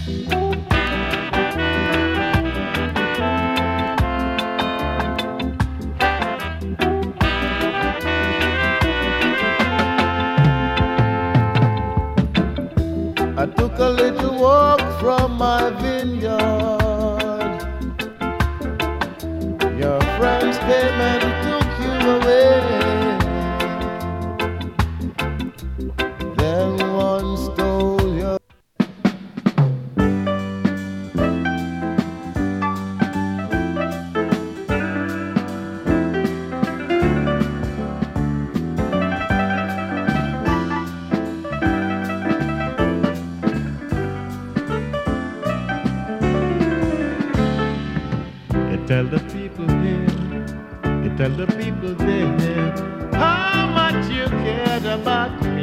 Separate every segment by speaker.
Speaker 1: I took a little walk from my vineyard. Your friends came and took you away. Then one stole your.
Speaker 2: Tell the people here, you tell the people there, how much you cared about me.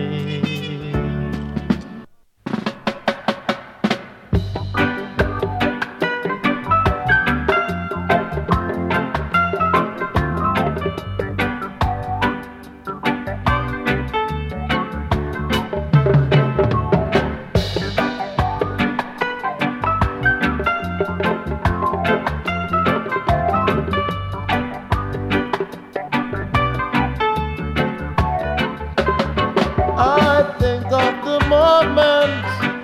Speaker 1: I think of the moment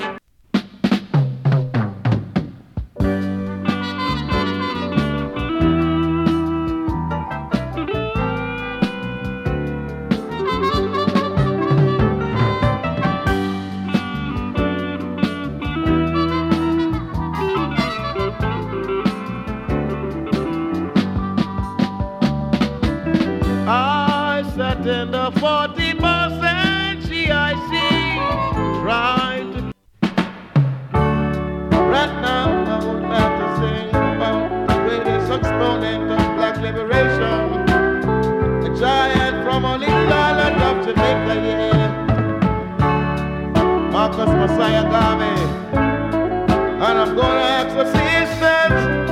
Speaker 2: I sat in the 40% GIC, trying to.
Speaker 1: right now. I would like to sing about the greatest exponent of black liberation, a giant from a little island of Jamaica, yeah. Marcus Messiah Garvey, and I'm gonna ask assistance